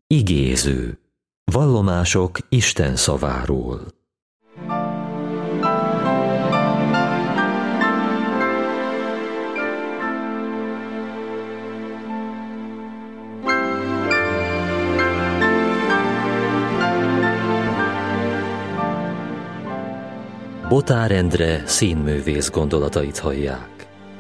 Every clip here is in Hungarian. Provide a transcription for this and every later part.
Igéző. Vallomások Isten szaváról. Botár Endre színművész gondolatait hallják.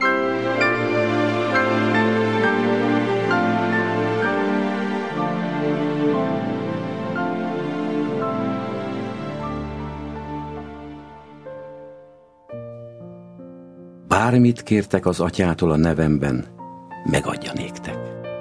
Bármit kértek az atyától a nevemben, megadja néktek.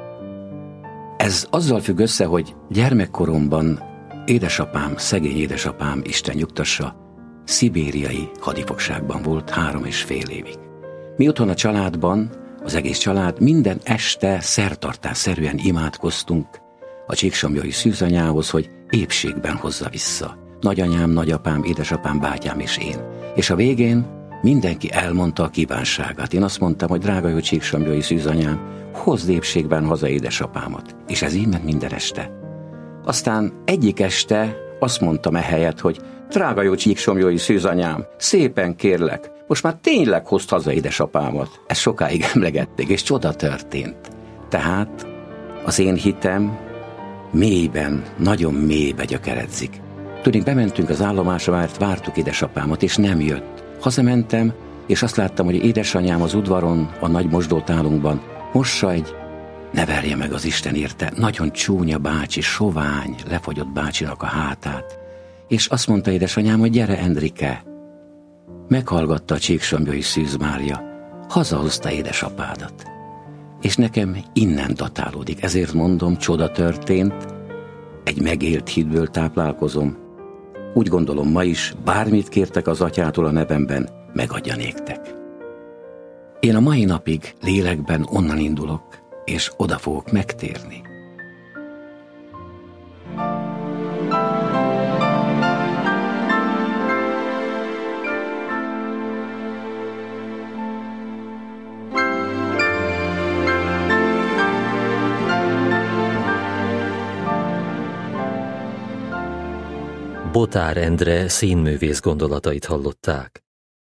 Ez azzal függ össze, hogy gyermekkoromban édesapám, szegény édesapám, Isten nyugtassa, szibériai hadifogságban volt 3,5 évig. Mi otthon a családban, az egész család minden este szertartásszerűen imádkoztunk a csíksomlyai szűzanyához, hogy épségben hozza vissza. Nagyanyám, nagyapám, édesapám, bátyám és én. És a végén mindenki elmondta a kívánságát. Én azt mondtam, hogy drága jó csíksomlyai szűzanyám, hozd épségben haza édesapámat. És ez így ment minden este. Aztán egyik este azt mondtam ehelyett, hogy drága jó csíksomlyai szűzanyám, szépen kérlek, most már tényleg hozd haza édesapámat. Ezt sokáig emlegették, és csoda történt. Tehát az én hitem mélyben, nagyon mélybe gyökeredzik. Tudni, bementünk az állomásra, mert vártuk édesapámat, és nem jött. Hazamentem, és azt láttam, hogy édesanyám az udvaron, a nagy mosdótálunkban mossa egy, ne verje meg az Isten érte, nagyon csúnya bácsi, sovány, lefagyott bácsinak a hátát. És azt mondta édesanyám, hogy gyere, Endrike. Meghallgatta a Csíksomlyai Szűz Mária, hazahozta édesapádat. És nekem innen datálódik, ezért mondom, csoda történt, egy megélt hitből táplálkozom. Úgy gondolom, ma is bármit kértek az atyától a nevemben, megadja néktek. Én a mai napig lélekben onnan indulok, és oda fogok megtérni. Botár Endre színművész gondolatait hallották.